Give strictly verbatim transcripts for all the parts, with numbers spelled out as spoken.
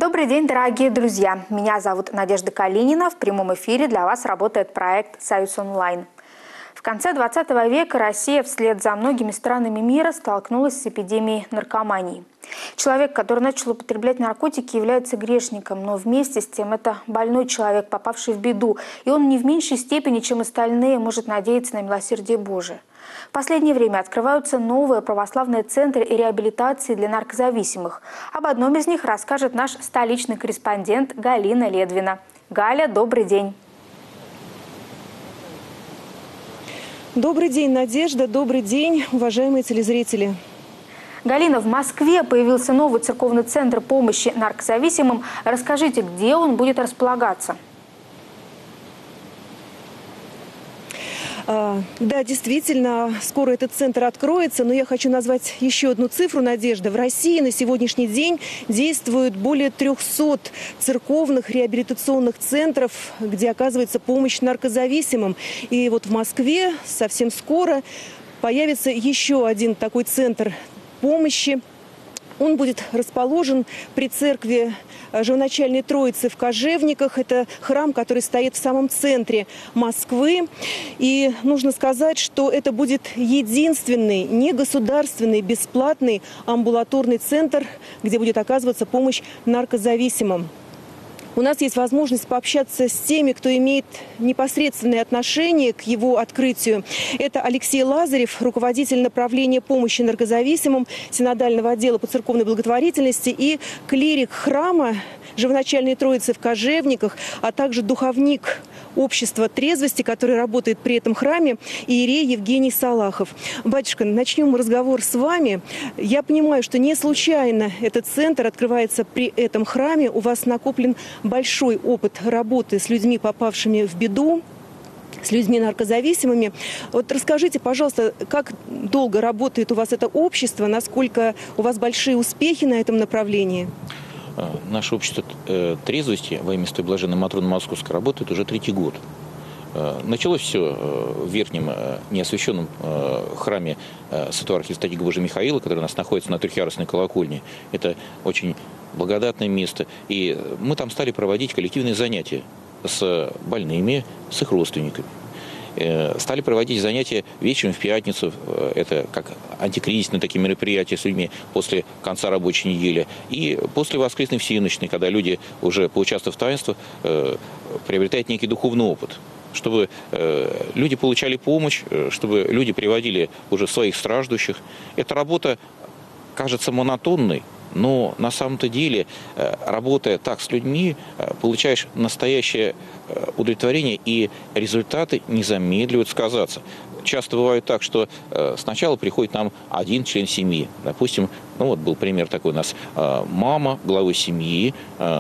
Добрый день, дорогие друзья! Меня зовут Надежда Калинина. В прямом эфире для вас работает проект «Союз онлайн». В конце двадцатого века Россия вслед за многими странами мира столкнулась с эпидемией наркомании. Человек, который начал употреблять наркотики, является грешником, но вместе с тем это больной человек, попавший в беду, и он не в меньшей степени, чем остальные, может надеяться на милосердие Божие. В последнее время открываются новые православные центры и реабилитации для наркозависимых. Об одном из них расскажет наш столичный корреспондент Галина Ледвина. Галя, добрый день! Добрый день, Надежда. Добрый день, уважаемые телезрители. Галина, в Москве появился новый церковный центр помощи наркозависимым. Расскажите, где он будет располагаться? Да, действительно, скоро этот центр откроется, но я хочу назвать еще одну цифру, Надежда. В России на сегодняшний день действует более трёхсот церковных реабилитационных центров, где оказывается помощь наркозависимым. И вот в Москве совсем скоро появится еще один такой центр помощи. Он будет расположен при церкви Живоначальной Троицы в Кожевниках. Это храм, который стоит в самом центре Москвы. И нужно сказать, что это будет единственный негосударственный бесплатный амбулаторный центр, где будет оказываться помощь наркозависимым. У нас есть возможность пообщаться с теми, кто имеет непосредственное отношение к его открытию. Это Алексей Лазарев, руководитель направления помощи наркозависимым Синодального отдела по церковной благотворительности, и клирик храма Живоначальной Троицы в Кожевниках, а также духовник общества трезвости, который работает при этом храме, иерей Евгений Салахов. Батюшка, начнем разговор с вами. Я понимаю, что не случайно этот центр открывается при этом храме. У вас накоплен большой опыт работы с людьми, попавшими в беду, с людьми наркозависимыми. Вот расскажите, пожалуйста, как долго работает у вас это общество, насколько у вас большие успехи на этом направлении? Наше общество э, трезвости во имя Святой Блаженной Матроны Московской работает уже третий год. Э, началось все э, в верхнем э, неосвященном э, храме э, Святого Архистратига Божия Михаила, который у нас находится на трехъярусной колокольне. Это очень благодатное место. И мы там стали проводить коллективные занятия с больными, с их родственниками. Стали проводить занятия вечером в пятницу. Это как антикризисные такие мероприятия с людьми после конца рабочей недели. И после воскресной всеночной, когда люди, уже поучаствовав в таинстве, приобретают некий духовный опыт. Чтобы люди получали помощь, чтобы люди приводили уже своих страждущих. Эта работа кажется монотонной. Но на самом-то деле, работая так с людьми, получаешь настоящее удовлетворение, и результаты не замедливают сказаться. Часто бывает так, что сначала приходит нам один член семьи. Допустим, ну вот был пример такой у нас. Мама главы семьи,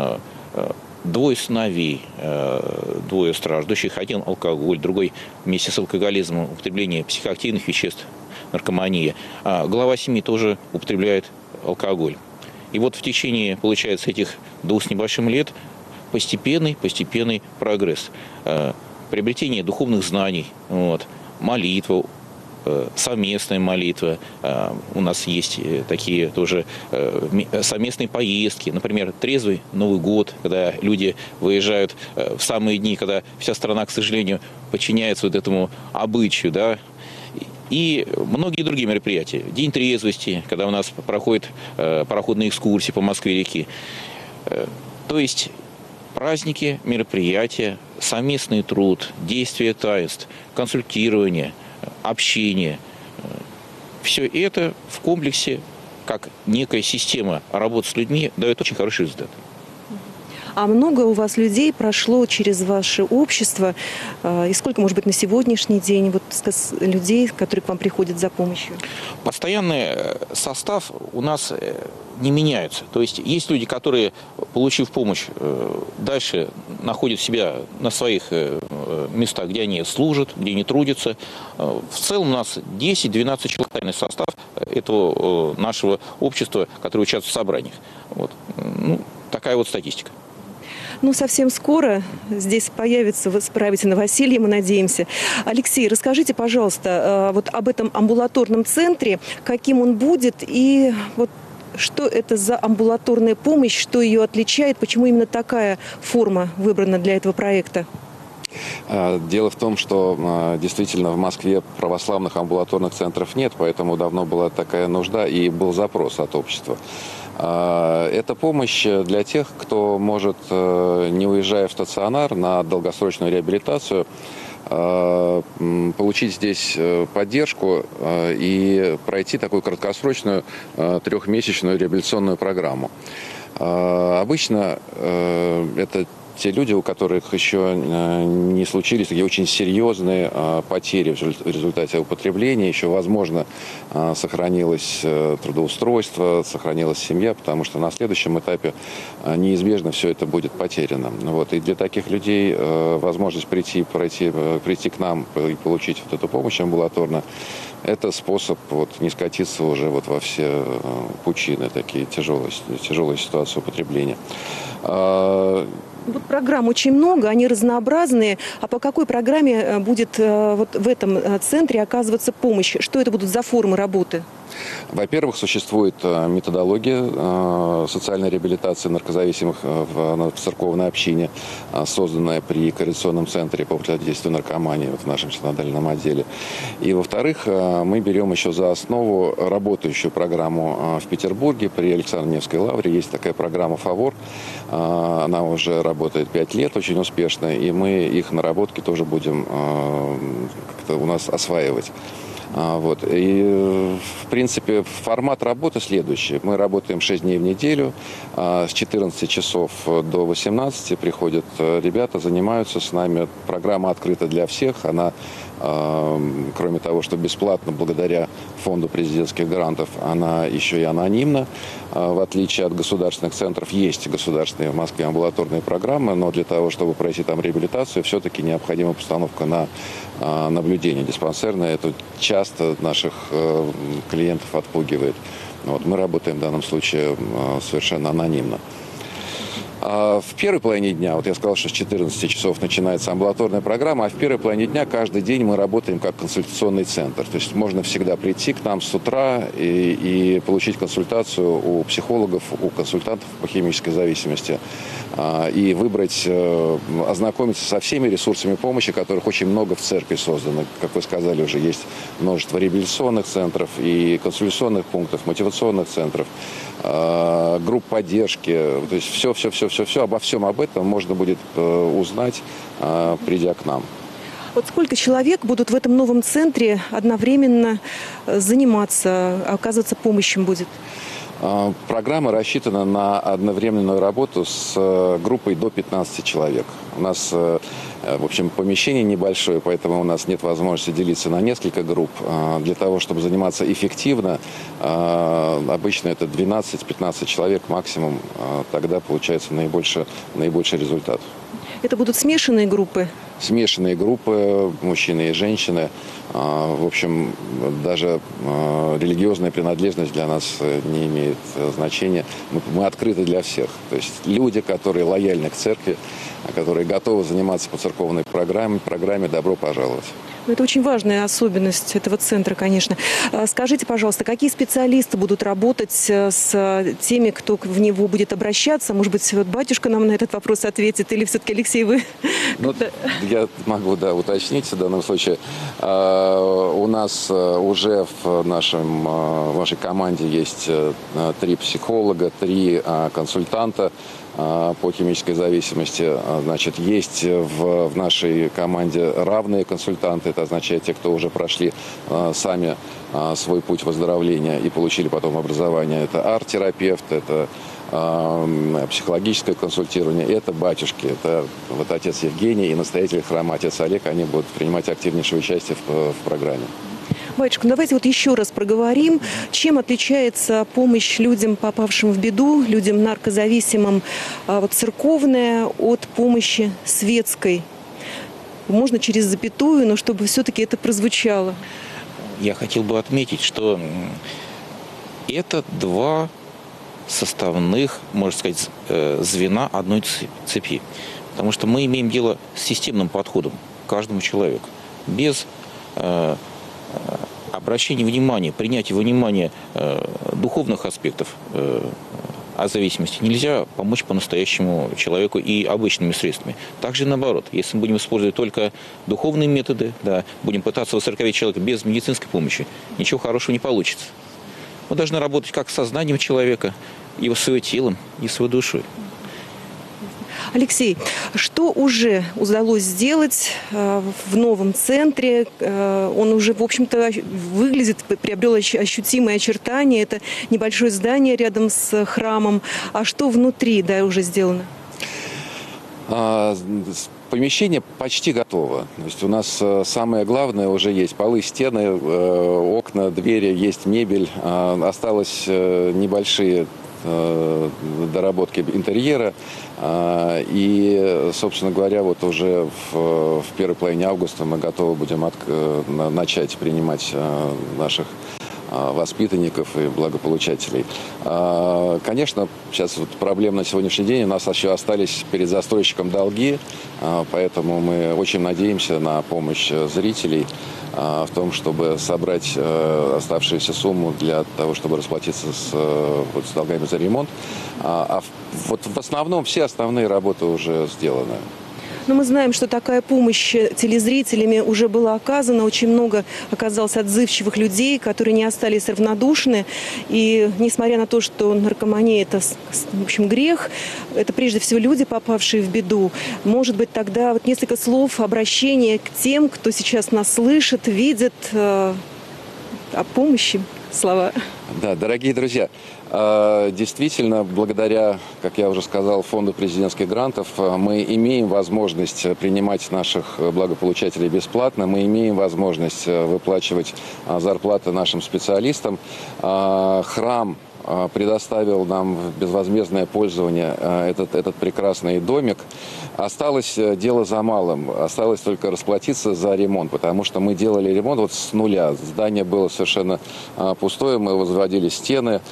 двое сыновей, двое страждущих, один алкоголь, другой вместе с алкоголизмом, употребление психоактивных веществ, наркомания. Глава семьи тоже употребляет алкоголь. И вот в течение, получается, этих двух с небольшим лет постепенный, постепенный прогресс. Э, приобретение духовных знаний, вот, молитва, э, совместная молитва. Э, у нас есть такие тоже э, совместные поездки. Например, трезвый Новый год, когда люди выезжают э, в самые дни, когда вся страна, к сожалению, подчиняется вот этому обычаю, да. И многие другие мероприятия. День трезвости, когда у нас проходят э, пароходные экскурсии по Москве-реке. Э, то есть праздники, мероприятия, совместный труд, действие таинств, консультирование, общение. Э, все это в комплексе, как некая система работы с людьми, дает очень хороший результат. А много у вас людей прошло через ваше общество? И сколько, может быть, на сегодняшний день вот, людей, которые к вам приходят за помощью? Постоянный состав у нас не меняется. То есть есть люди, которые, получив помощь, дальше находят себя на своих местах, где они служат, где они трудятся. В целом у нас десять-двенадцать человек постоянный состав этого нашего общества, которое участвует в собраниях. Вот. Ну, такая вот статистика. Ну, совсем скоро здесь появится, вы справите новоселье, мы надеемся. Алексей, расскажите, пожалуйста, вот об этом амбулаторном центре, каким он будет и вот Что это за амбулаторная помощь, что ее отличает, почему именно такая форма выбрана для этого проекта? Дело в том, что действительно в Москве православных амбулаторных центров нет, поэтому давно была такая нужда и был запрос от общества. Это помощь для тех, кто может, не уезжая в стационар на долгосрочную реабилитацию, получить здесь поддержку и пройти такую краткосрочную трехмесячную реабилитационную программу. Обычно это те люди, у которых еще не случились такие очень серьезные потери в результате употребления, еще, возможно, сохранилось трудоустройство, сохранилась семья, потому что на следующем этапе неизбежно все это будет потеряно. Вот. И для таких людей возможность прийти, пройти, прийти к нам и получить вот эту помощь амбулаторно, это способ вот, не скатиться уже вот во все пучины, такие тяжелые, тяжелые ситуации употребления. Вот программ очень много, они разнообразные. А по какой программе будет вот в этом центре оказываться помощь? Что это будут за формы работы? Во-первых, существует методология социальной реабилитации наркозависимых в церковной общине, созданная при Координационном центре по противодействию наркомании вот в нашем синодальном отделе. И, во-вторых, мы берем еще за основу работающую программу в Петербурге при Александре Невской лавре. Есть такая программа «Фавор». Она уже работает пять лет, очень успешно, и мы их наработки тоже будем как-то у нас осваивать. Вот. И, в принципе, формат работы следующий. Мы работаем шесть дней в неделю. С четырнадцати часов до восемнадцати приходят ребята, занимаются с нами. Программа открыта для всех. Она, кроме того, что бесплатно, благодаря фонду президентских грантов, она еще и анонимна. В отличие от государственных центров, есть государственные в Москве амбулаторные программы, но для того, чтобы пройти там реабилитацию, все-таки необходима постановка на наблюдение диспансерное. Это часто наших клиентов отпугивает. Вот, мы работаем в данном случае совершенно анонимно. В первой половине дня, вот я сказал, что с четырнадцати часов начинается амбулаторная программа, а в первой половине дня каждый день мы работаем как консультационный центр. То есть можно всегда прийти к нам с утра и, и получить консультацию у психологов, у консультантов по химической зависимости и выбрать, ознакомиться со всеми ресурсами помощи, которых очень много в церкви создано. Как вы сказали, уже есть множество реабилитационных центров и консультационных пунктов, мотивационных центров, групп поддержки. То есть все, все, все, все, все, обо всем об этом можно будет узнать, придя к нам. Вот сколько человек будут в этом новом центре одновременно заниматься, оказываться помощью будет? Программа рассчитана на одновременную работу с группой до пятнадцати человек. У нас, в общем, помещение небольшое, поэтому у нас нет возможности делиться на несколько групп. Для того, чтобы заниматься эффективно, обычно это двенадцать-пятнадцать человек максимум, тогда получается наибольший, наибольший результат. Это будут смешанные группы? Смешанные группы, мужчины и женщины. В общем, даже религиозная принадлежность для нас не имеет значения. Мы открыты для всех. То есть люди, которые лояльны к церкви, которые готовы заниматься по церковной программе, программе «Добро пожаловать». Это очень важная особенность этого центра, конечно. Скажите, пожалуйста, какие специалисты будут работать с теми, кто в него будет обращаться? Может быть, вот батюшка нам на этот вопрос ответит, или все-таки, Алексей, вы? Ну, я могу, да, уточнить в данном случае. У нас уже в, нашем, в нашей команде есть три психолога, три консультанта по химической зависимости. Значит, есть в, в нашей команде равные консультанты. Это означает те, кто уже прошли а, сами а, свой путь выздоровления и получили потом образование. Это арт-терапевт, это а, психологическое консультирование, это батюшки. Это вот отец Евгений и настоятель храма отец Олег. Они будут принимать активнейшее участие в, в программе. Батюшка, давайте вот еще раз проговорим, чем отличается помощь людям, попавшим в беду, людям наркозависимым, вот, церковная от помощи светской. Можно через запятую, но чтобы все-таки это прозвучало. Я хотел бы отметить, что это два составных, можно сказать, звена одной цепи. Потому что мы имеем дело с системным подходом к каждому человеку. Без обращение внимания, принятие внимания э, духовных аспектов э, о зависимости нельзя помочь по-настоящему человеку и обычными средствами. Также наоборот, если мы будем использовать только духовные методы, да, будем пытаться воцерковить человека без медицинской помощи, ничего хорошего не получится. Мы должны работать как с сознанием человека, и с его телом, и с его душой. Алексей, что уже удалось сделать э, в новом центре? Э, он уже, в общем-то, выглядит, приобрел ощутимые очертания. Это небольшое здание рядом с храмом. А что внутри, да, уже сделано? А, помещение почти готово. То есть у нас самое главное уже есть: полы, стены, э, окна, двери, есть мебель. Э, осталось э, небольшие доработки интерьера. И, собственно говоря, вот уже в, в первой половине августа мы готовы будем от, начать принимать наших воспитанников и благополучателей. Конечно, сейчас вот проблема на сегодняшний день. У нас еще остались перед застройщиком долги, поэтому мы очень надеемся на помощь зрителей в том, чтобы собрать оставшуюся сумму для того, чтобы расплатиться с, вот, с долгами за ремонт. А вот в основном все основные работы уже сделаны. Но мы знаем, что такая помощь телезрителями уже была оказана. Очень много оказалось отзывчивых людей, которые не остались равнодушны. И несмотря на то, что наркомания – это, в общем, грех, это прежде всего люди, попавшие в беду. Может быть, тогда вот несколько слов обращения к тем, кто сейчас нас слышит, видит, э, о помощи, слова. Да, дорогие друзья, действительно, благодаря, как я уже сказал, фонду президентских грантов, мы имеем возможность принимать наших благополучателей бесплатно, мы имеем возможность выплачивать зарплаты нашим специалистам. Храм предоставил нам в безвозмездное пользование этот, этот прекрасный домик. Осталось дело за малым. Осталось только расплатиться за ремонт, потому что мы делали ремонт вот с нуля. Здание было совершенно пустое, мы возводили стены,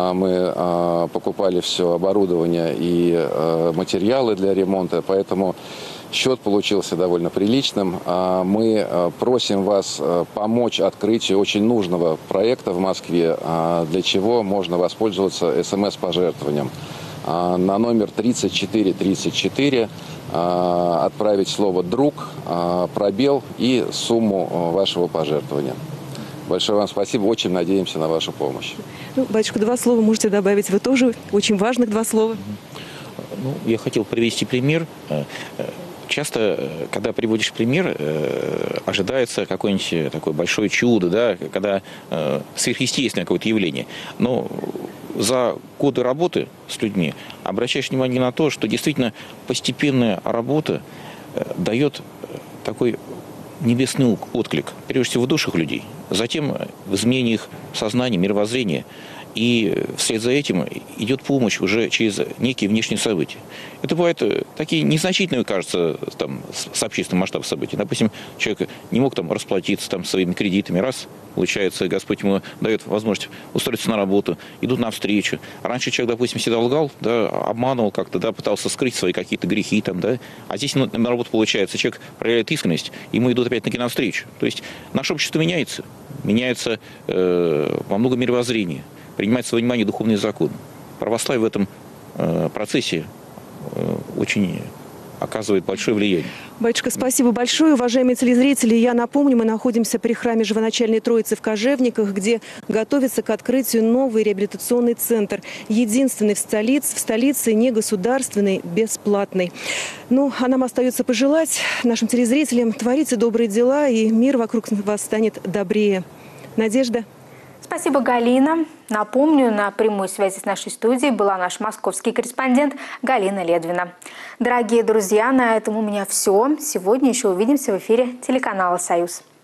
мы покупали все оборудование и материалы для ремонта, поэтому счет получился довольно приличным. Мы просим вас помочь открытию очень нужного проекта в Москве, для чего можно воспользоваться смс-пожертвованием. На номер тридцать четыре тридцать четыре отправить слово «друг», пробел и сумму вашего пожертвования. Большое вам спасибо. Очень надеемся на вашу помощь. Ну, батюшка, два слова можете добавить. Вы тоже очень важных два слова. Ну, я хотел привести пример. Часто, когда приводишь пример, ожидается какое-нибудь такое большое чудо, да, когда сверхъестественное какое-то явление. Но за годы работы с людьми обращаешь внимание на то, что действительно постепенная работа дает такой небесный отклик, прежде всего в душах людей, затем в изменении их сознания, мировоззрения. И вслед за этим идет помощь уже через некие внешние события. Это бывают такие незначительные, кажется, там, с общественным масштабом событий. Допустим, человек не мог там расплатиться там, своими кредитами. Раз, получается, Господь ему дает возможность устроиться на работу, идут навстречу. Раньше человек, допустим, всегда лгал, да, обманывал как-то, да, пытался скрыть свои какие-то грехи. Там, да. А здесь на, на работу, получается, человек проявляет искренность, ему идут опять-таки навстречу. То есть наше общество меняется. Меняется э, во много мировоззрения. Принимать в свое внимание духовный закон. Православие в этом э, процессе э, очень оказывает большое влияние. Батюшка, спасибо большое. Уважаемые телезрители, я напомню, мы находимся при храме Живоначальной Троицы в Кожевниках, где готовится к открытию новый реабилитационный центр. Единственный в столице, в столице негосударственный, бесплатный. Ну, а нам остается пожелать нашим телезрителям: творите добрые дела, и мир вокруг вас станет добрее. Надежда? Спасибо, Галина. Напомню, на прямой связи с нашей студией была наш московский корреспондент Галина Ледвина. Дорогие друзья, на этом у меня все. Сегодня еще увидимся в эфире телеканала «Союз».